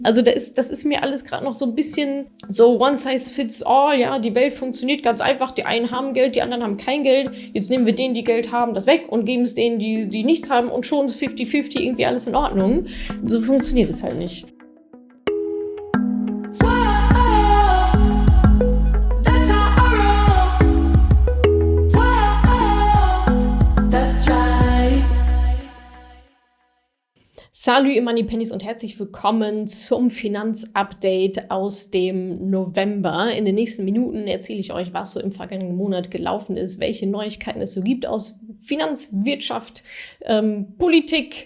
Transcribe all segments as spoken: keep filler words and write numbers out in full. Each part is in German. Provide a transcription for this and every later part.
Also da ist, das ist mir alles gerade noch so ein bisschen so one size fits all, ja, die Welt funktioniert ganz einfach, die einen haben Geld, die anderen haben kein Geld, jetzt nehmen wir denen, die Geld haben, das weg und geben es denen, die, die nichts haben und schon ist fifty fifty irgendwie alles in Ordnung. So funktioniert es halt nicht. Salut ihr Moneypennies und herzlich willkommen zum Finanzupdate aus dem November. In den nächsten Minuten erzähle ich euch, was so im vergangenen Monat gelaufen ist, welche Neuigkeiten es so gibt aus Finanz, Wirtschaft, ähm, Politik,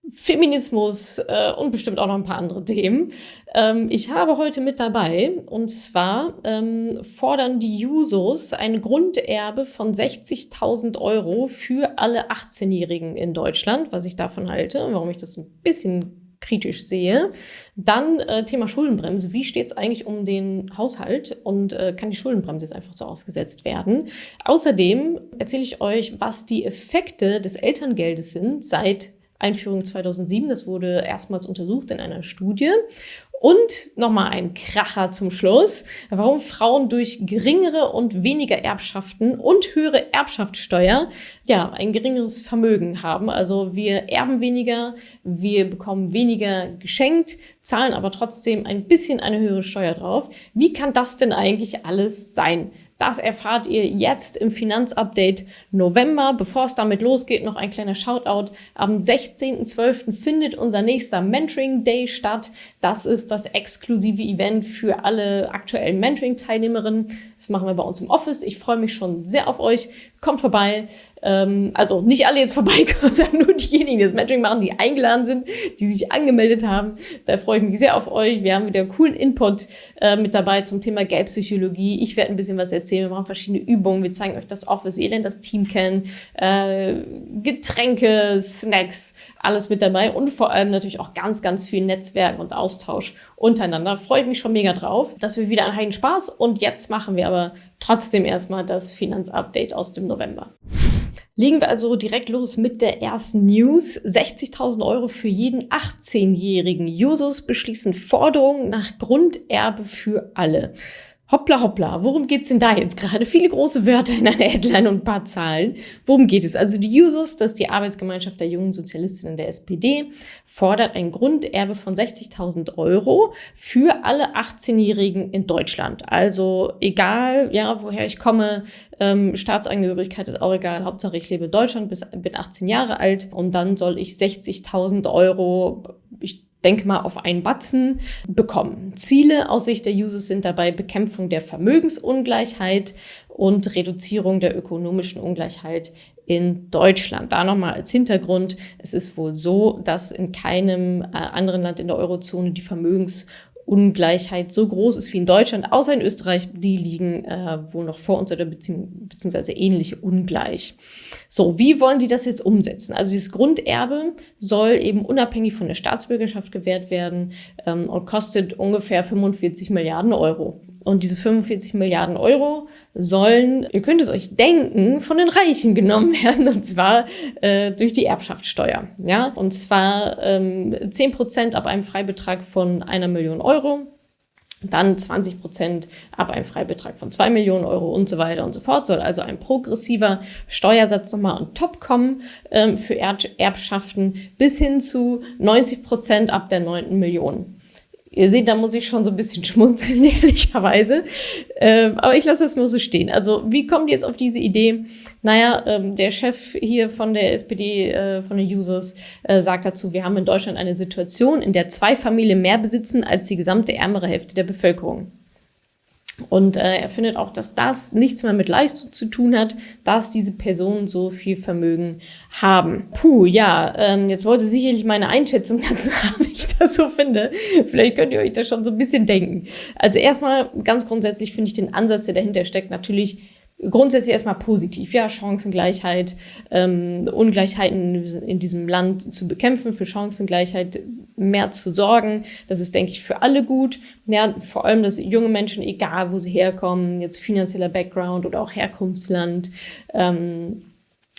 Feminismus äh, und bestimmt auch noch ein paar andere Themen. Ähm, ich habe heute mit dabei, und zwar ähm, fordern die Jusos ein Grunderbe von sechzigtausend Euro für alle achtzehnjährigen in Deutschland, was ich davon halte und warum ich das ein bisschen kritisch sehe. Dann äh, Thema Schuldenbremse. Wie steht es eigentlich um den Haushalt und äh, kann die Schuldenbremse jetzt einfach so ausgesetzt werden? Außerdem erzähle ich euch, was die Effekte des Elterngeldes sind seit Einführung zweitausendsieben. Das wurde erstmals untersucht in einer Studie. Und nochmal ein Kracher zum Schluss, warum Frauen durch geringere und weniger Erbschaften und höhere Erbschaftssteuer ja ein geringeres Vermögen haben. Also wir erben weniger, wir bekommen weniger geschenkt, zahlen aber trotzdem ein bisschen eine höhere Steuer drauf. Wie kann das denn eigentlich alles sein? Das erfahrt ihr jetzt im Finanzupdate November. Bevor es damit losgeht, noch ein kleiner Shoutout. Am sechzehnten zwölften findet unser nächster Mentoring Day statt. Das ist das exklusive Event für alle aktuellen Mentoring-Teilnehmerinnen. Das machen wir bei uns im Office. Ich freue mich schon sehr auf euch. Kommt vorbei. Ähm, also nicht alle jetzt vorbeikommen, sondern nur diejenigen, die das Mentoring machen, die eingeladen sind, die sich angemeldet haben. Da freue ich mich sehr auf euch. Wir haben wieder coolen Input äh, mit dabei zum Thema Geldpsychologie. Ich werde ein bisschen was erzählen. Wir machen verschiedene Übungen. Wir zeigen euch das Office. Ihr lernt das Team kennen. Äh, Getränke, Snacks, alles mit dabei. Und vor allem natürlich auch ganz, ganz viel Netzwerk und Austausch untereinander. Freue ich mich schon mega drauf. Das wird wieder ein heiden Spaß. Und jetzt machen wir aber trotzdem erstmal das Finanzupdate aus dem November. Legen wir also direkt los mit der ersten News. sechzigtausend Euro für jeden achtzehnjährigen. Jusos beschließen Forderungen nach Grunderbe für alle. Hoppla, hoppla, worum geht's denn da jetzt gerade? Viele große Wörter in einer Headline und ein paar Zahlen. Worum geht es? Also die Jusos, das ist die Arbeitsgemeinschaft der jungen Sozialistinnen der S P D, fordert ein Grunderbe von sechzigtausend Euro für alle achtzehnjährigen in Deutschland. Also egal, ja, woher ich komme, ähm, Staatsangehörigkeit ist auch egal. Hauptsache ich lebe in Deutschland, bis, bin achtzehn Jahre alt und dann soll ich sechzigtausend Euro, ich denke mal, auf einen Batzen bekommen. Ziele aus Sicht der Jusos sind dabei Bekämpfung der Vermögensungleichheit und Reduzierung der ökonomischen Ungleichheit in Deutschland. Da nochmal als Hintergrund, es ist wohl so, dass in keinem äh, anderen Land in der Eurozone die Vermögensungleichheit so groß ist wie in Deutschland, außer in Österreich, die liegen äh, wohl noch vor uns oder bezieh- beziehungsweise ähnlich ungleich. So, wie wollen die das jetzt umsetzen? Also dieses Grunderbe soll eben unabhängig von der Staatsbürgerschaft gewährt werden ähm, und kostet ungefähr fünfundvierzig Milliarden Euro. Und diese fünfundvierzig Milliarden Euro sollen, ihr könnt es euch denken, von den Reichen genommen werden, und zwar äh, durch die Erbschaftssteuer. Ja? Und zwar ähm, zehn Prozent ab einem Freibetrag von einer Million Euro. Dann zwanzig Prozent ab einem Freibetrag von zwei Millionen Euro und so weiter und so fort. Soll also ein progressiver Steuersatz nochmal on top kommen ähm, für Erb- Erbschaften bis hin zu neunzig Prozent ab der neunten Million. Ihr seht, da muss ich schon so ein bisschen schmunzeln, ehrlicherweise. Ähm, aber ich lasse das mal so stehen. Also wie kommt ihr jetzt auf diese Idee? Naja, ähm, der Chef hier von der S P D, äh, von den Users, äh, sagt dazu, wir haben in Deutschland eine Situation, in der zwei Familien mehr besitzen als die gesamte ärmere Hälfte der Bevölkerung. Und äh, er findet auch, dass das nichts mehr mit Leistung zu tun hat, dass diese Personen so viel Vermögen haben. Puh, ja, ähm, jetzt wollte sicherlich meine Einschätzung dazu haben, wie ich das so finde. Vielleicht könnt ihr euch das schon so ein bisschen denken. Also erstmal, ganz grundsätzlich finde ich den Ansatz, der dahinter steckt, natürlich grundsätzlich erstmal positiv, ja, Chancengleichheit, ähm, Ungleichheiten in diesem Land zu bekämpfen, für Chancengleichheit mehr zu sorgen. Das ist, denke ich, für alle gut. Ja, vor allem, dass junge Menschen, egal wo sie herkommen, jetzt finanzieller Background oder auch Herkunftsland, ähm,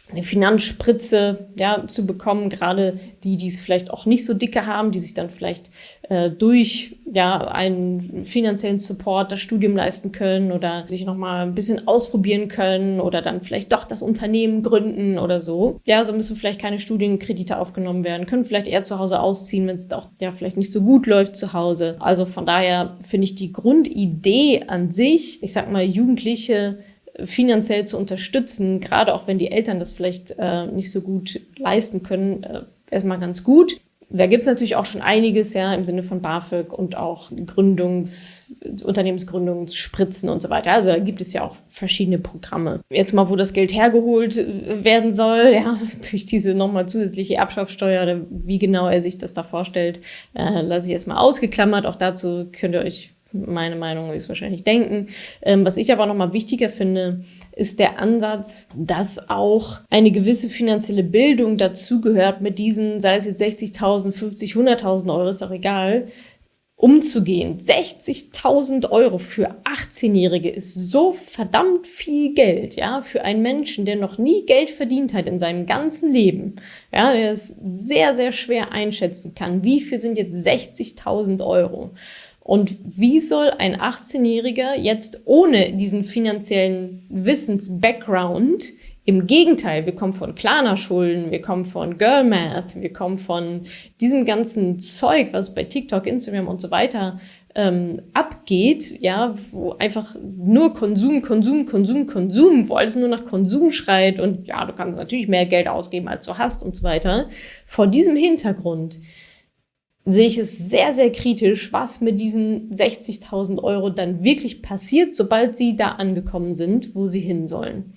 eine Finanzspritze, ja, zu bekommen, gerade die, die es vielleicht auch nicht so dicke haben, die sich dann vielleicht äh, durch ja einen finanziellen Support das Studium leisten können oder sich nochmal ein bisschen ausprobieren können oder dann vielleicht doch das Unternehmen gründen oder so. Ja, so müssen vielleicht keine Studienkredite aufgenommen werden, können vielleicht eher zu Hause ausziehen, wenn es auch ja vielleicht nicht so gut läuft zu Hause. Also von daher finde ich die Grundidee an sich, ich sag mal, Jugendliche finanziell zu unterstützen, gerade auch wenn die Eltern das vielleicht äh, nicht so gut leisten können, äh, erstmal ganz gut. Da gibt es natürlich auch schon einiges, ja, im Sinne von BAföG und auch Gründungs-, Unternehmensgründungsspritzen und so weiter. Also da gibt es ja auch verschiedene Programme. Jetzt mal, wo das Geld hergeholt werden soll, ja, durch diese nochmal zusätzliche Erbschaftssteuer, oder wie genau er sich das da vorstellt, äh, lasse ich jetzt mal ausgeklammert. Auch dazu könnt ihr euch meine Meinung ist wahrscheinlich denken. Ähm, was ich aber nochmal wichtiger finde, ist der Ansatz, dass auch eine gewisse finanzielle Bildung dazugehört, mit diesen, sei es jetzt sechzigtausend, fünfzig, hunderttausend Euro, ist auch egal, umzugehen. sechzigtausend Euro für achtzehnjährige ist so verdammt viel Geld, ja, für einen Menschen, der noch nie Geld verdient hat in seinem ganzen Leben, ja, der es sehr, sehr schwer einschätzen kann. Wie viel sind jetzt sechzigtausend Euro? Und wie soll ein achtzehnjähriger jetzt ohne diesen finanziellen Wissens-Background, im Gegenteil, wir kommen von Klarna-Schulden, wir kommen von Girl Math, wir kommen von diesem ganzen Zeug, was bei TikTok, Instagram und so weiter ähm, abgeht, ja, wo einfach nur Konsum, Konsum, Konsum, Konsum, wo alles nur nach Konsum schreit und ja, du kannst natürlich mehr Geld ausgeben, als du hast und so weiter. Vor diesem Hintergrund sehe ich es sehr, sehr kritisch, was mit diesen sechzigtausend Euro dann wirklich passiert, sobald sie da angekommen sind, wo sie hin sollen.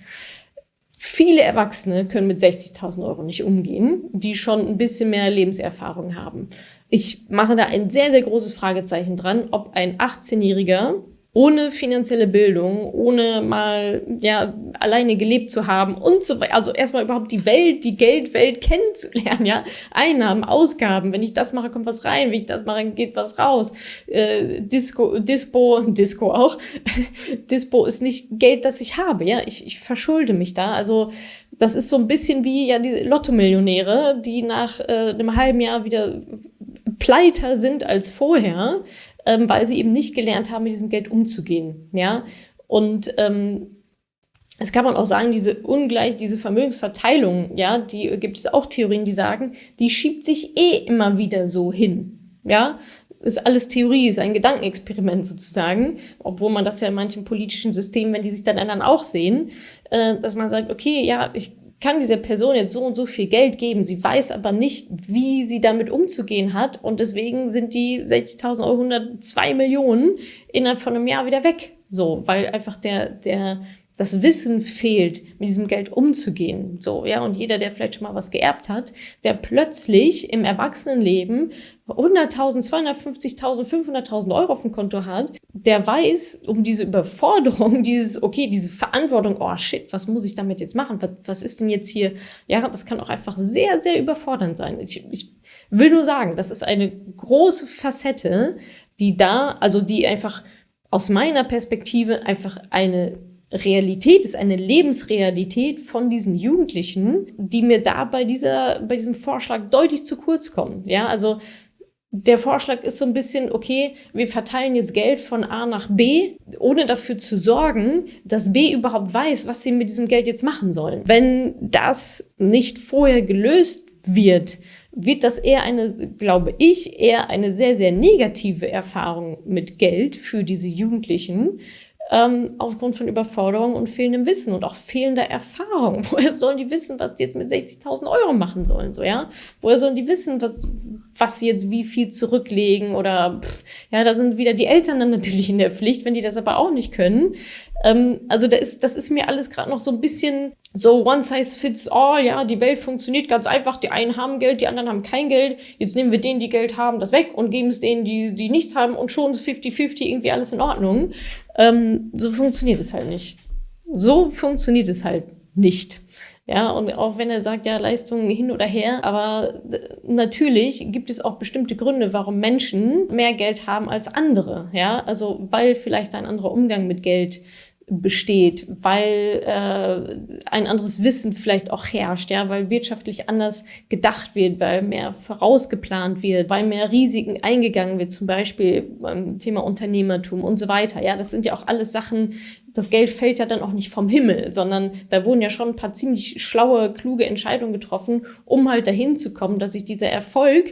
Viele Erwachsene können mit sechzigtausend Euro nicht umgehen, die schon ein bisschen mehr Lebenserfahrung haben. Ich mache da ein sehr, sehr großes Fragezeichen dran, ob ein achtzehnjähriger ohne finanzielle Bildung, ohne mal ja alleine gelebt zu haben und so weiter, also erstmal überhaupt die Welt, die Geldwelt kennenzulernen, ja, Einnahmen, Ausgaben, wenn ich das mache, kommt was rein, wenn ich das mache, geht was raus, äh, Disco, Dispo, Disco auch, Dispo ist nicht Geld, das ich habe, ja, ich, ich verschulde mich da, also das ist so ein bisschen wie ja die Lotto-Millionäre, die nach äh, einem halben Jahr wieder pleiter sind als vorher, ähm, weil sie eben nicht gelernt haben, mit diesem Geld umzugehen, ja. Und ähm, es kann man auch sagen, diese ungleich, diese Vermögensverteilung, ja, die gibt es auch Theorien, die sagen, die schiebt sich eh immer wieder so hin, ja. Ist alles Theorie, ist ein Gedankenexperiment sozusagen, obwohl man das ja in manchen politischen Systemen, wenn die sich dann ändern, auch sehen, äh, dass man sagt, okay, ja, ich kann dieser Person jetzt so und so viel Geld geben, sie weiß aber nicht, wie sie damit umzugehen hat und deswegen sind die sechzigtausend Euro, hundertzwei Millionen innerhalb von einem Jahr wieder weg, so, weil einfach der, der, das Wissen fehlt, mit diesem Geld umzugehen, so, ja, und jeder, der vielleicht schon mal was geerbt hat, der plötzlich im Erwachsenenleben hunderttausend, zweihundertfünfzigtausend, fünfhunderttausend Euro auf dem Konto hat, der weiß um diese Überforderung, dieses, okay, diese Verantwortung, oh shit, was muss ich damit jetzt machen? Was, was ist denn jetzt hier? Ja, das kann auch einfach sehr, sehr überfordernd sein. Ich, ich will nur sagen, das ist eine große Facette, die da, also die einfach aus meiner Perspektive einfach eine Realität ist, eine Lebensrealität von diesen Jugendlichen, die mir da bei dieser, bei diesem Vorschlag deutlich zu kurz kommen. Ja, also der Vorschlag ist so ein bisschen, okay, wir verteilen jetzt Geld von A nach B, ohne dafür zu sorgen, dass B überhaupt weiß, was sie mit diesem Geld jetzt machen sollen. Wenn das nicht vorher gelöst wird, wird das eher eine, glaube ich, eher eine sehr, sehr negative Erfahrung mit Geld für diese Jugendlichen, ähm, aufgrund von Überforderung und fehlendem Wissen und auch fehlender Erfahrung. Woher sollen die wissen, was die jetzt mit sechzigtausend Euro machen sollen, so, ja? Woher sollen die wissen, was, was sie jetzt wie viel zurücklegen oder, pff, ja, da sind wieder die Eltern dann natürlich in der Pflicht, wenn die das aber auch nicht können. Ähm, also da ist, das ist mir alles gerade noch so ein bisschen so one size fits all, ja, die Welt funktioniert ganz einfach, die einen haben Geld, die anderen haben kein Geld, jetzt nehmen wir denen, die Geld haben, das weg und geben es denen, die, die nichts haben und schon ist fifty fifty irgendwie alles in Ordnung. Ähm, so funktioniert es halt nicht. So funktioniert es halt nicht. Ja, und auch wenn er sagt, ja, Leistungen hin oder her, aber natürlich gibt es auch bestimmte Gründe, warum Menschen mehr Geld haben als andere, ja, also weil vielleicht ein anderer Umgang mit Geld besteht, weil äh, ein anderes Wissen vielleicht auch herrscht, ja, weil wirtschaftlich anders gedacht wird, weil mehr vorausgeplant wird, weil mehr Risiken eingegangen wird, zum Beispiel beim Thema Unternehmertum und so weiter. Ja, das sind ja auch alles Sachen, das Geld fällt ja dann auch nicht vom Himmel, sondern da wurden ja schon ein paar ziemlich schlaue, kluge Entscheidungen getroffen, um halt dahin zu kommen, dass sich dieser Erfolg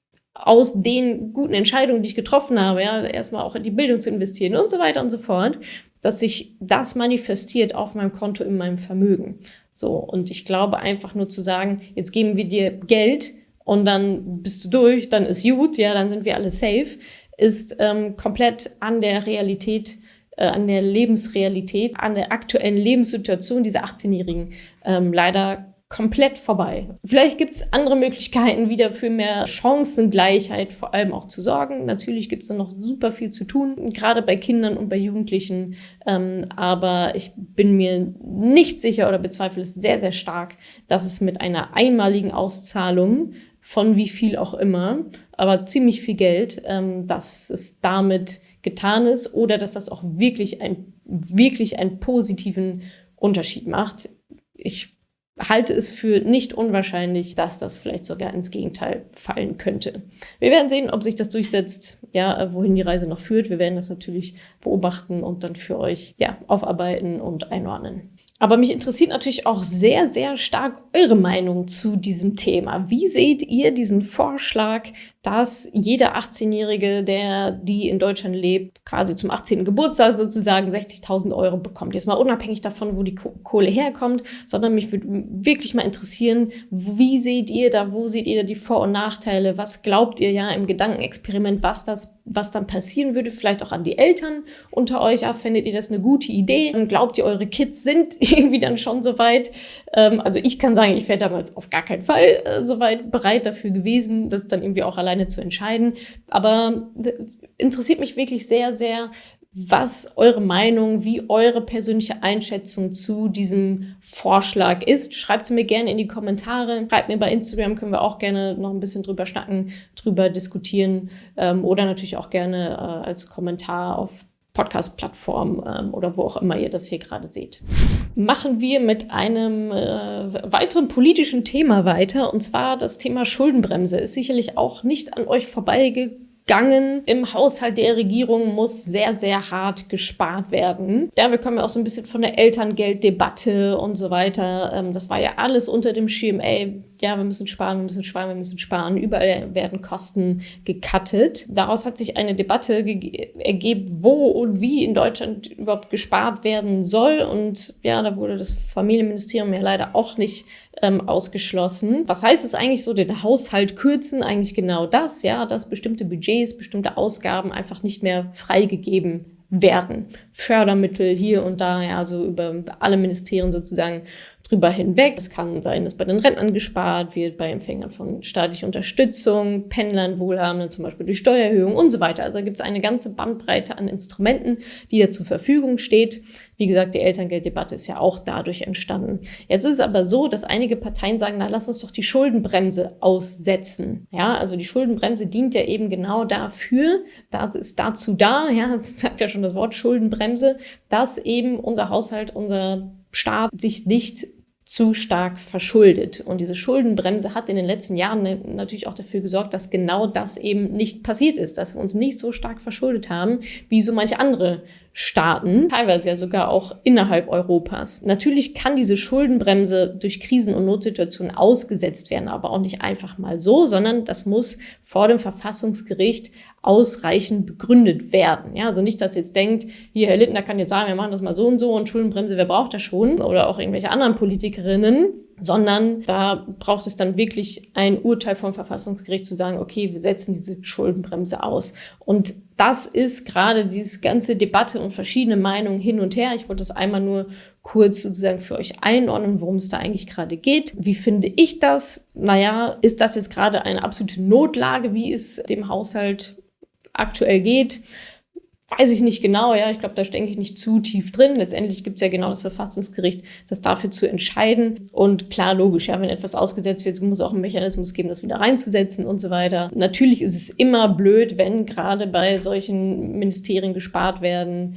aus den guten Entscheidungen, die ich getroffen habe, ja, erstmal auch in die Bildung zu investieren und so weiter und so fort, dass sich das manifestiert auf meinem Konto, in meinem Vermögen. So, und ich glaube einfach nur zu sagen, jetzt geben wir dir Geld und dann bist du durch, dann ist gut, ja, dann sind wir alle safe, ist ähm, komplett an der Realität, äh, an der Lebensrealität, an der aktuellen Lebenssituation dieser achtzehnjährigen ähm, leider komplett vorbei. Vielleicht gibt es andere Möglichkeiten, wieder für mehr Chancengleichheit vor allem auch zu sorgen. Natürlich gibt es da noch super viel zu tun, gerade bei Kindern und bei Jugendlichen. Ähm, aber ich bin mir nicht sicher oder bezweifle es sehr, sehr stark, dass es mit einer einmaligen Auszahlung von wie viel auch immer, aber ziemlich viel Geld, ähm, dass es damit getan ist oder dass das auch wirklich, ein, wirklich einen positiven Unterschied macht. Ich halte es für nicht unwahrscheinlich, dass das vielleicht sogar ins Gegenteil fallen könnte. Wir werden sehen, ob sich das durchsetzt, ja, wohin die Reise noch führt. Wir werden das natürlich beobachten und dann für euch, ja, aufarbeiten und einordnen. Aber mich interessiert natürlich auch sehr, sehr stark eure Meinung zu diesem Thema. Wie seht ihr diesen Vorschlag, dass jeder achtzehnjährige, der die in Deutschland lebt, quasi zum achtzehnten Geburtstag sozusagen sechzigtausend Euro bekommt? Jetzt mal unabhängig davon, wo die Kohle herkommt, sondern mich würde wirklich mal interessieren, wie seht ihr da, wo seht ihr da die Vor- und Nachteile? Was glaubt ihr ja im Gedankenexperiment, was das, was dann passieren würde? Vielleicht auch an die Eltern unter euch. Ja, findet ihr das eine gute Idee? Und glaubt ihr, eure Kids sind irgendwie dann schon soweit? Ähm, also ich kann sagen, ich wäre damals auf gar keinen Fall äh, soweit bereit dafür gewesen, das dann irgendwie auch alleine zu entscheiden. Aber äh, interessiert mich wirklich sehr, sehr, was eure Meinung, wie eure persönliche Einschätzung zu diesem Vorschlag ist. Schreibt es mir gerne in die Kommentare. Schreibt mir bei Instagram, können wir auch gerne noch ein bisschen drüber schnacken, drüber diskutieren ähm, oder natürlich auch gerne äh, als Kommentar auf Podcast-Plattform ähm, oder wo auch immer ihr das hier gerade seht. Machen wir mit einem äh, weiteren politischen Thema weiter, und zwar das Thema Schuldenbremse. Ist sicherlich auch nicht an euch vorbeigegangen. Im Haushalt der Regierung muss sehr, sehr hart gespart werden. Ja, wir kommen ja auch so ein bisschen von der Elterngelddebatte und so weiter. Ähm, das war ja alles unter dem Schirm, ey, ja, wir müssen sparen, wir müssen sparen, wir müssen sparen. Überall werden Kosten gecuttet. Daraus hat sich eine Debatte ergeben, wo und wie in Deutschland überhaupt gespart werden soll. Und ja, da wurde das Familienministerium ja leider auch nicht ähm, ausgeschlossen. Was heißt es eigentlich so, den Haushalt kürzen? Eigentlich genau das, ja, dass bestimmte Budgets, bestimmte Ausgaben einfach nicht mehr freigegeben werden. Fördermittel hier und da, ja, also über alle Ministerien sozusagen drüber hinweg. Es kann sein, dass bei den Rentnern gespart wird, bei Empfängern von staatlicher Unterstützung, Pendlern, Wohlhabenden, zum Beispiel durch Steuererhöhung und so weiter. Also gibt es eine ganze Bandbreite an Instrumenten, die da zur Verfügung steht. Wie gesagt, die Elterngelddebatte ist ja auch dadurch entstanden. Jetzt ist es aber so, dass einige Parteien sagen, na, lass uns doch die Schuldenbremse aussetzen. Ja, also die Schuldenbremse dient ja eben genau dafür, das ist dazu da, ja, das sagt ja schon das Wort Schuldenbremse, dass eben unser Haushalt, unser Staat sich nicht zu stark verschuldet. Und diese Schuldenbremse hat in den letzten Jahren natürlich auch dafür gesorgt, dass genau das eben nicht passiert ist, dass wir uns nicht so stark verschuldet haben, wie so manche andere Staaten, teilweise ja sogar auch innerhalb Europas. Natürlich kann diese Schuldenbremse durch Krisen- und Notsituationen ausgesetzt werden, aber auch nicht einfach mal so, sondern das muss vor dem Verfassungsgericht ausreichend begründet werden. Ja, also nicht, dass jetzt denkt, hier Herr Lindner kann jetzt sagen, wir machen das mal so und so und Schuldenbremse, wer braucht das schon? Oder auch irgendwelche anderen Politikerinnen, sondern da braucht es dann wirklich ein Urteil vom Verfassungsgericht zu sagen, okay, wir setzen diese Schuldenbremse aus. Und das ist gerade diese ganze Debatte und verschiedene Meinungen hin und her. Ich wollte das einmal nur kurz sozusagen für euch einordnen, worum es da eigentlich gerade geht. Wie finde ich das? Naja, ist das jetzt gerade eine absolute Notlage, wie es dem Haushalt aktuell geht? Weiß ich nicht genau, ja, ich glaube, da stecke ich nicht zu tief drin. Letztendlich gibt es ja genau das Verfassungsgericht, das dafür zu entscheiden. Und klar, logisch, ja, wenn etwas ausgesetzt wird, muss es auch einen Mechanismus geben, das wieder reinzusetzen und so weiter. Natürlich ist es immer blöd, wenn gerade bei solchen Ministerien gespart werden,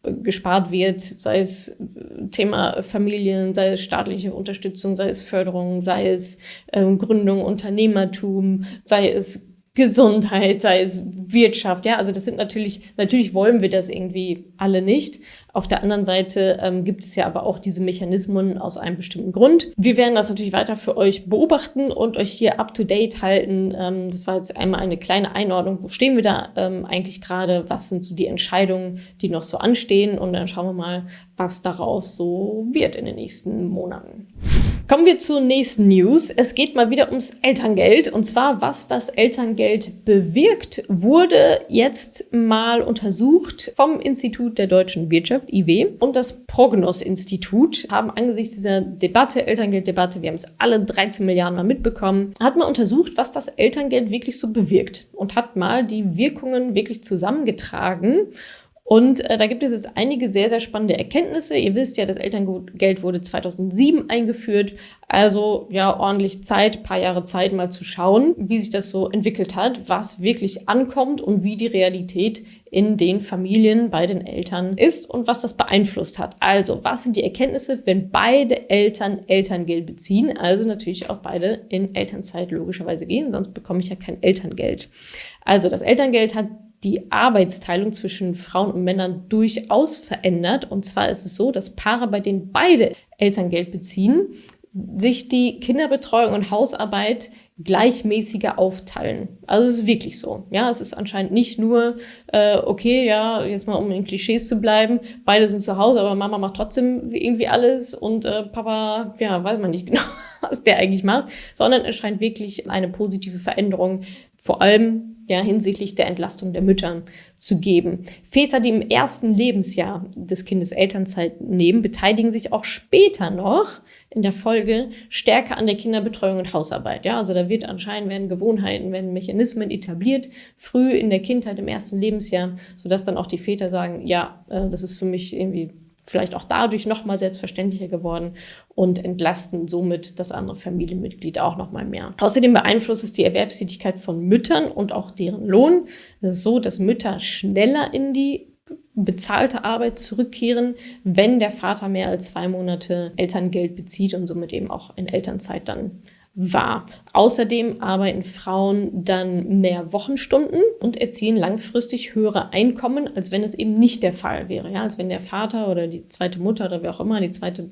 gespart wird, sei es Thema Familien, sei es staatliche Unterstützung, sei es Förderung, sei es ähm, Gründung, Unternehmertum, sei es Gesundheit, sei es Wirtschaft, ja, also das sind natürlich, natürlich wollen wir das irgendwie alle nicht. Auf der anderen Seite ähm, gibt es ja aber auch diese Mechanismen aus einem bestimmten Grund. Wir werden das natürlich weiter für euch beobachten und euch hier up to date halten. Ähm, das war jetzt einmal eine kleine Einordnung. Wo stehen wir da ähm, eigentlich gerade? Was sind so die Entscheidungen, die noch so anstehen? Und dann schauen wir mal, was daraus so wird in den nächsten Monaten. Kommen wir zur nächsten News. Es geht mal wieder ums Elterngeld. Und zwar, was das Elterngeld bewirkt, wurde jetzt mal untersucht vom Institut der deutschen Wirtschaft, I W, und das Prognos-Institut haben angesichts dieser Debatte, Elterngelddebatte, wir haben es alle dreizehn Milliarden Mal mitbekommen, hat mal untersucht, was das Elterngeld wirklich so bewirkt und hat mal die Wirkungen wirklich zusammengetragen. Und äh, da gibt es jetzt einige sehr, sehr spannende Erkenntnisse. Ihr wisst ja, das Elterngeld wurde zweitausendsieben eingeführt. Also ja, ordentlich Zeit, paar Jahre Zeit, mal zu schauen, wie sich das so entwickelt hat, was wirklich ankommt und wie die Realität in den Familien bei den Eltern ist und was das beeinflusst hat. Also, was sind die Erkenntnisse, wenn beide Eltern Elterngeld beziehen? Also natürlich auch beide in Elternzeit logischerweise gehen, sonst bekomme ich ja kein Elterngeld. Also, das Elterngeld hat die Arbeitsteilung zwischen Frauen und Männern durchaus verändert. Und zwar ist es so, dass Paare, bei denen beide Elterngeld beziehen, sich die Kinderbetreuung und Hausarbeit gleichmäßiger aufteilen. Also es ist wirklich so. Ja, es ist anscheinend nicht nur, äh, okay, ja, jetzt mal um in Klischees zu bleiben, beide sind zu Hause, aber Mama macht trotzdem irgendwie alles und äh, Papa, ja, weiß man nicht genau, was der eigentlich macht, sondern es scheint wirklich eine positive Veränderung, vor allem ja, hinsichtlich der Entlastung der Mütter zu geben. Väter, die im ersten Lebensjahr des Kindes Elternzeit nehmen, beteiligen sich auch später noch in der Folge stärker an der Kinderbetreuung und Hausarbeit. Ja, also da wird anscheinend werden Gewohnheiten, werden Mechanismen etabliert, früh in der Kindheit, im ersten Lebensjahr, sodass dann auch die Väter sagen, ja, äh, das ist für mich irgendwie vielleicht auch dadurch noch mal selbstverständlicher geworden und entlasten somit das andere Familienmitglied auch noch mal mehr. Außerdem beeinflusst es die Erwerbstätigkeit von Müttern und auch deren Lohn. Es ist so, dass Mütter schneller in die bezahlte Arbeit zurückkehren, wenn der Vater mehr als zwei Monate Elterngeld bezieht und somit eben auch in Elternzeit dann war. Außerdem arbeiten Frauen dann mehr Wochenstunden und erzielen langfristig höhere Einkommen, als wenn es eben nicht der Fall wäre. Ja, als wenn der Vater oder die zweite Mutter oder wer auch immer, die zweite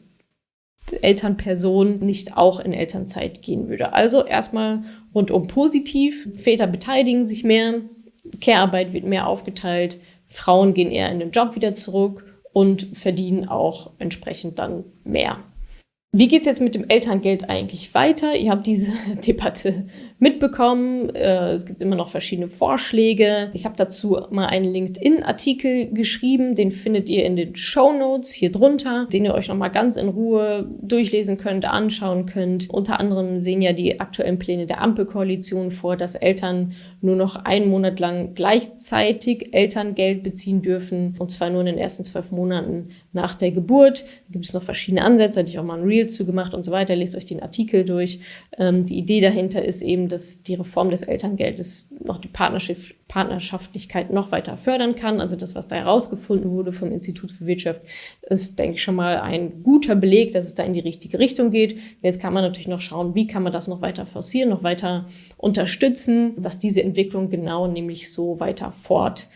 Elternperson nicht auch in Elternzeit gehen würde. Also erstmal rundum positiv. Väter beteiligen sich mehr, Care-Arbeit wird mehr aufgeteilt, Frauen gehen eher in den Job wieder zurück und verdienen auch entsprechend dann mehr. Wie geht es jetzt mit dem Elterngeld eigentlich weiter? Ihr habt diese Debatte mitbekommen. Es gibt immer noch verschiedene Vorschläge. Ich habe dazu mal einen LinkedIn-Artikel geschrieben. Den findet ihr in den Shownotes hier drunter, den ihr euch noch mal ganz in Ruhe durchlesen könnt, anschauen könnt. Unter anderem sehen ja die aktuellen Pläne der Ampelkoalition vor, dass Eltern nur noch einen Monat lang gleichzeitig Elterngeld beziehen dürfen. Und zwar nur in den ersten zwölf Monaten nach der Geburt. Da gibt es noch verschiedene Ansätze. Da hatte ich auch mal ein Reel zu gemacht und so weiter. Lest euch den Artikel durch. Ähm, die Idee dahinter ist eben, dass die Reform des Elterngeldes noch die Partnerschaft, Partnerschaftlichkeit noch weiter fördern kann. Also das, was da herausgefunden wurde vom Institut für Wirtschaft, ist, denke ich, schon mal ein guter Beleg, dass es da in die richtige Richtung geht. Jetzt kann man natürlich noch schauen, wie kann man das noch weiter forcieren, noch weiter unterstützen, dass diese Entwicklung genau nämlich so weiter fort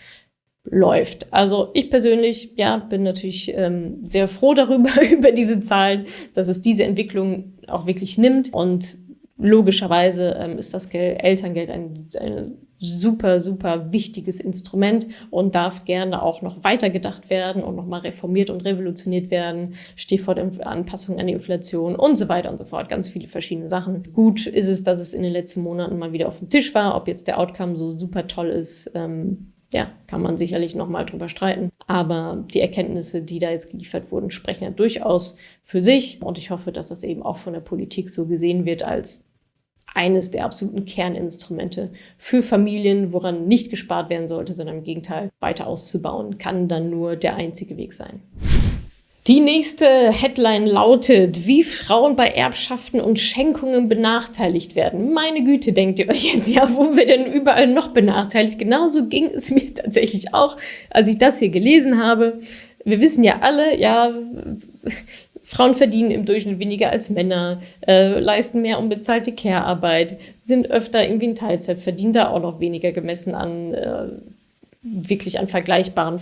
läuft. Also ich persönlich, ja, bin natürlich ähm, sehr froh darüber, über diese Zahlen, dass es diese Entwicklung auch wirklich nimmt. Und logischerweise ähm, ist das Geld, Elterngeld ein, ein super, super wichtiges Instrument und darf gerne auch noch weitergedacht werden und nochmal reformiert und revolutioniert werden. Stichwort Anpassung an die Inflation und so weiter und so fort. Ganz viele verschiedene Sachen. Gut ist es, dass es in den letzten Monaten mal wieder auf dem Tisch war. Ob jetzt der Outcome so super toll ist, ähm, ja, kann man sicherlich nochmal drüber streiten. Aber die Erkenntnisse, die da jetzt geliefert wurden, sprechen ja durchaus für sich. Und ich hoffe, dass das eben auch von der Politik so gesehen wird als eines der absoluten Kerninstrumente für Familien, woran nicht gespart werden sollte, sondern im Gegenteil weiter auszubauen, kann dann nur der einzige Weg sein. Die nächste Headline lautet, wie Frauen bei Erbschaften und Schenkungen benachteiligt werden. Meine Güte, denkt ihr euch jetzt, ja, wo wir denn überall noch benachteiligt? Genauso ging es mir tatsächlich auch, als ich das hier gelesen habe. wir wissen ja alle, ja, Frauen verdienen im Durchschnitt weniger als Männer, äh, leisten mehr unbezahlte Care-Arbeit, sind öfter irgendwie in Teilzeit, verdienen da auch noch weniger gemessen an äh, wirklich an vergleichbaren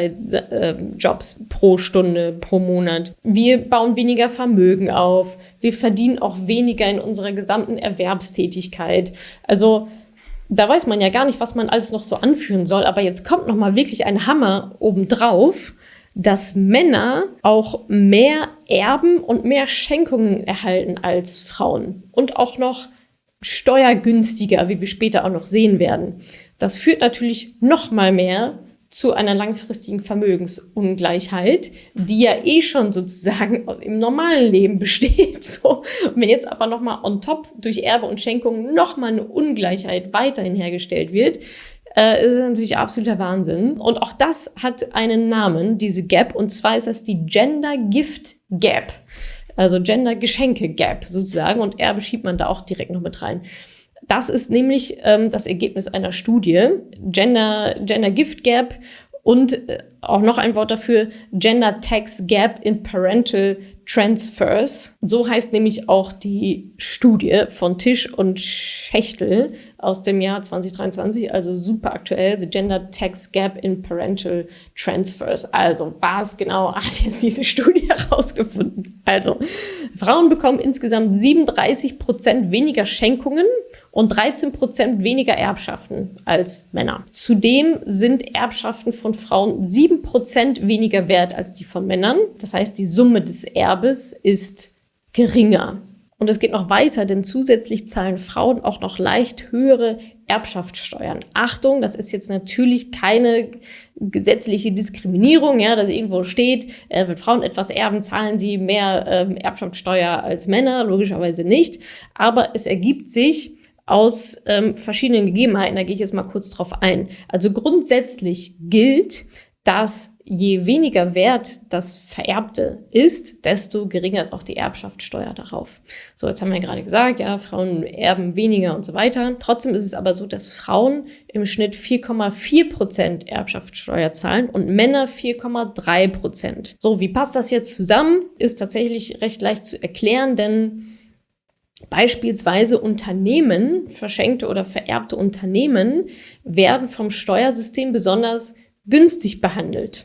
Vollzeitjobs äh, pro Stunde, pro Monat. Wir bauen weniger Vermögen auf, wir verdienen auch weniger in unserer gesamten Erwerbstätigkeit. Also da weiß man ja gar nicht, was man alles noch so anführen soll, aber jetzt kommt noch mal wirklich ein Hammer obendrauf, dass Männer auch mehr Erben und mehr Schenkungen erhalten als Frauen und auch noch steuergünstiger, wie wir später auch noch sehen werden. Das führt natürlich noch mal mehr zu einer langfristigen Vermögensungleichheit, die ja eh schon sozusagen im normalen Leben besteht. So. Und wenn jetzt aber noch mal on top durch Erbe und Schenkung noch mal eine Ungleichheit weiterhin hergestellt wird, äh, ist es natürlich absoluter Wahnsinn. Und auch das hat einen Namen, diese Gap, und zwar ist das die Gender Gift Gap. Also Gender Geschenke Gap sozusagen, und Erbe schiebt man da auch direkt noch mit rein. Das ist nämlich ähm, das Ergebnis einer Studie, Gender, Gender Gift Gap, und äh, auch noch ein Wort dafür, Gender Tax Gap in Parental Transfers. So heißt nämlich auch die Studie von Tisch und Schächtel aus dem Jahr zwanzig dreiundzwanzig, also super aktuell, The Gender Tax Gap in Parental Transfers. Also, was genau hat jetzt diese Studie herausgefunden? Also, Frauen bekommen insgesamt siebenunddreißig Prozent weniger Schenkungen und dreizehn Prozent weniger Erbschaften als Männer. Zudem sind Erbschaften von Frauen sieben Prozent weniger wert als die von Männern. Das heißt, die Summe des Erbes ist geringer. Und es geht noch weiter, denn zusätzlich zahlen Frauen auch noch leicht höhere Erbschaftssteuern. Achtung, das ist jetzt natürlich keine gesetzliche Diskriminierung, ja, dass irgendwo steht, äh, wenn Frauen etwas erben, zahlen sie mehr ähm, Erbschaftssteuer als Männer, logischerweise nicht. Aber es ergibt sich aus ähm, verschiedenen Gegebenheiten, da gehe ich jetzt mal kurz drauf ein. Also grundsätzlich gilt, dass je weniger wert das Vererbte ist, desto geringer ist auch die Erbschaftssteuer darauf. So, jetzt haben wir ja gerade gesagt, ja, Frauen erben weniger und so weiter. Trotzdem ist es aber so, dass Frauen im Schnitt vier Komma vier Prozent Erbschaftssteuer zahlen und Männer vier Komma drei Prozent. So, wie passt das jetzt zusammen? Ist tatsächlich recht leicht zu erklären, denn beispielsweise Unternehmen, verschenkte oder vererbte Unternehmen, werden vom Steuersystem besonders günstig behandelt.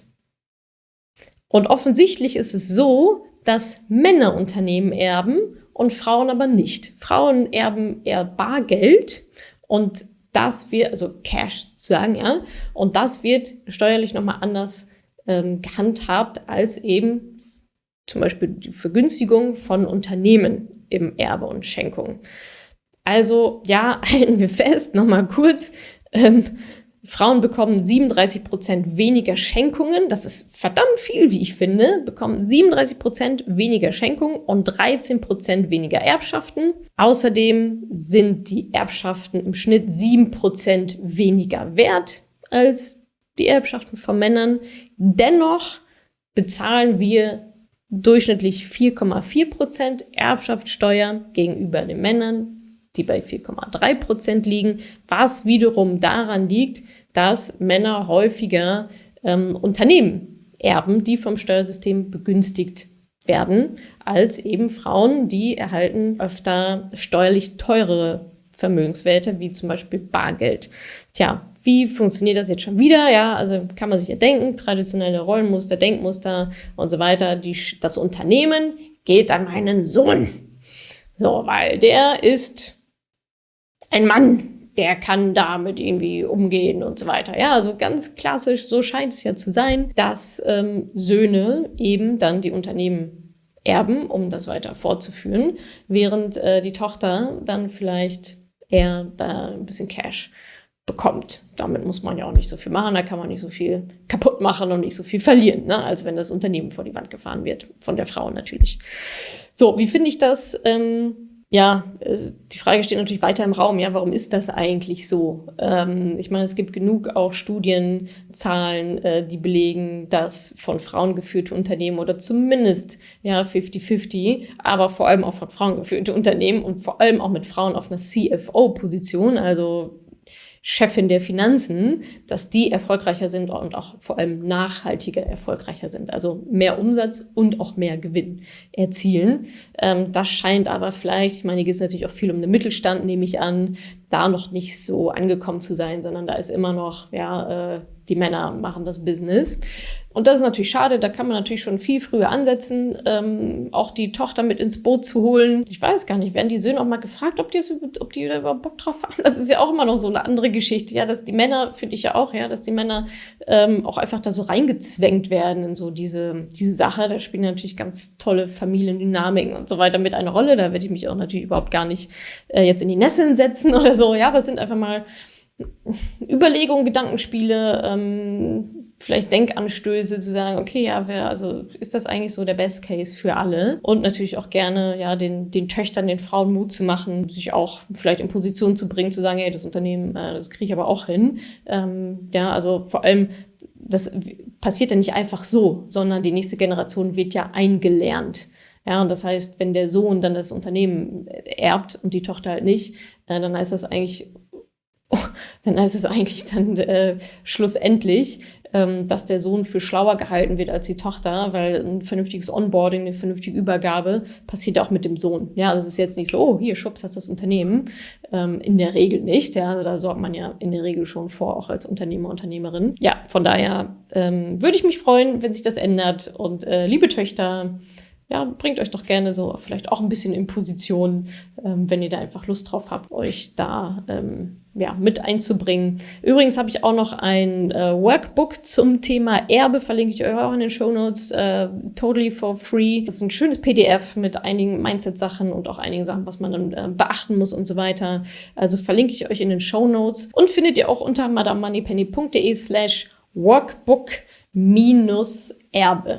Und offensichtlich ist es so, dass Männer Unternehmen erben und Frauen aber nicht. Frauen erben eher Bargeld und das wird, also Cash sozusagen, ja, und das wird steuerlich nochmal anders ähm, gehandhabt als eben zum Beispiel die Vergünstigung von Unternehmen im Erbe und Schenkung. Also, ja, halten wir fest, nochmal kurz, ähm, Frauen bekommen siebenunddreißig Prozent weniger Schenkungen, das ist verdammt viel, wie ich finde, bekommen siebenunddreißig Prozent weniger Schenkungen und dreizehn Prozent weniger Erbschaften. Außerdem sind die Erbschaften im Schnitt sieben Prozent weniger wert als die Erbschaften von Männern. Dennoch bezahlen wir durchschnittlich vier Komma vier Prozent Erbschaftssteuer gegenüber den Männern, die bei vier Komma drei Prozent liegen, was wiederum daran liegt, dass Männer häufiger ähm, Unternehmen erben, die vom Steuersystem begünstigt werden, als eben Frauen, die erhalten öfter steuerlich teurere Vermögenswerte, wie zum Beispiel Bargeld. Tja, wie funktioniert das jetzt schon wieder? Ja, also kann man sich ja denken, traditionelle Rollenmuster, Denkmuster und so weiter. Die, das Unternehmen geht an meinen Sohn. So, weil der ist ein Mann, der kann damit irgendwie umgehen und so weiter. Ja, also ganz klassisch, so scheint es ja zu sein, dass ähm, Söhne eben dann die Unternehmen erben, um das weiter fortzuführen, während äh, die Tochter dann vielleicht eher da ein bisschen Cash bekommt. Damit muss man ja auch nicht so viel machen, da kann man nicht so viel kaputt machen und nicht so viel verlieren, ne, als wenn das Unternehmen vor die Wand gefahren wird, von der Frau natürlich. So, wie finde ich das? Ähm, Ja, die Frage steht natürlich weiter im Raum, ja, warum ist das eigentlich so? Ähm, ich meine, es gibt genug auch Studienzahlen, äh, die belegen, dass von Frauen geführte Unternehmen oder zumindest ja fifty fifty, aber vor allem auch von Frauen geführte Unternehmen und vor allem auch mit Frauen auf einer C F O-Position, also Chefin der Finanzen, dass die erfolgreicher sind und auch vor allem nachhaltiger erfolgreicher sind. Also mehr Umsatz und auch mehr Gewinn erzielen. Ähm, das scheint aber vielleicht, ich meine, hier geht es natürlich auch viel um den Mittelstand, nehme ich an, da noch nicht so angekommen zu sein, sondern da ist immer noch, ja, äh, die Männer machen das Business. Und das ist natürlich schade, da kann man natürlich schon viel früher ansetzen, ähm, auch die Tochter mit ins Boot zu holen. Ich weiß gar nicht, werden die Söhne auch mal gefragt, ob die, das, ob die da überhaupt Bock drauf haben? Das ist ja auch immer noch so eine andere Geschichte. Ja, dass die Männer, finde ich ja auch, ja, dass die Männer ähm, auch einfach da so reingezwängt werden in so diese, diese Sache. Da spielen natürlich ganz tolle Familiendynamiken und so weiter mit eine Rolle. Da werde ich mich auch natürlich überhaupt gar nicht äh, jetzt in die Nesseln setzen oder so. Ja, aber es sind einfach mal Überlegungen, Gedankenspiele, ähm, vielleicht Denkanstöße zu sagen, okay, ja, wer, also ist das eigentlich so der Best Case für alle? Und natürlich auch gerne, ja, den, den Töchtern, den Frauen Mut zu machen, sich auch vielleicht in Position zu bringen, zu sagen, hey, das Unternehmen, äh, das kriege ich aber auch hin. Ähm, ja, also vor allem, das passiert ja nicht einfach so, sondern die nächste Generation wird ja eingelernt. Ja, und das heißt, wenn der Sohn dann das Unternehmen erbt und die Tochter halt nicht, äh, dann heißt das eigentlich, oh, dann heißt es eigentlich dann äh, schlussendlich, ähm, dass der Sohn für schlauer gehalten wird als die Tochter, weil ein vernünftiges Onboarding, eine vernünftige Übergabe passiert auch mit dem Sohn. Ja, das ist jetzt nicht so, oh, hier, schubst, hast das Unternehmen. Ähm, in der Regel nicht. Ja, also da sorgt man ja in der Regel schon vor, auch als Unternehmer, Unternehmerin. Ja, von daher ähm, würde ich mich freuen, wenn sich das ändert. Und äh, liebe Töchter, ja, bringt euch doch gerne so vielleicht auch ein bisschen in Position, ähm, wenn ihr da einfach Lust drauf habt, euch da ähm, ja, mit einzubringen. Übrigens habe ich auch noch ein äh, Workbook zum Thema Erbe, verlinke ich euch auch in den Shownotes, äh, totally for free. Das ist ein schönes P D F mit einigen Mindset-Sachen und auch einigen Sachen, was man dann äh, beachten muss und so weiter. Also verlinke ich euch in den Shownotes und findet ihr auch unter madamemoneypenny.de slash workbook minus Erbe.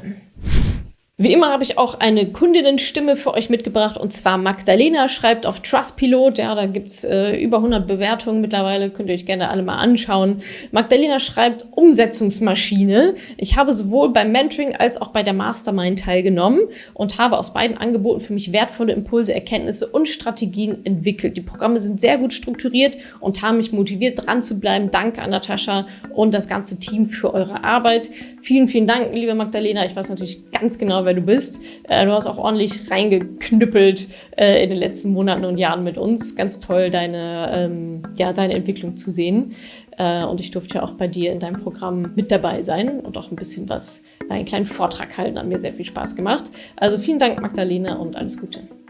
Wie immer habe ich auch eine Kundinnenstimme für euch mitgebracht, und zwar Magdalena schreibt auf Trustpilot. Ja, da gibt's äh, über hundert Bewertungen mittlerweile, könnt ihr euch gerne alle mal anschauen. Magdalena schreibt Umsetzungsmaschine. Ich habe sowohl beim Mentoring als auch bei der Mastermind teilgenommen und habe aus beiden Angeboten für mich wertvolle Impulse, Erkenntnisse und Strategien entwickelt. Die Programme sind sehr gut strukturiert und haben mich motiviert, dran zu bleiben. Danke an Natascha und das ganze Team für eure Arbeit. Vielen, vielen Dank, liebe Magdalena. Ich weiß natürlich ganz genau, wer du bist. Äh, du hast auch ordentlich reingeknüppelt äh, in den letzten Monaten und Jahren mit uns. Ganz toll, deine, ähm, ja, deine Entwicklung zu sehen. Äh, und ich durfte ja auch bei dir in deinem Programm mit dabei sein und auch ein bisschen was, einen kleinen Vortrag halten. Hat mir sehr viel Spaß gemacht. Also vielen Dank, Magdalena, und alles Gute.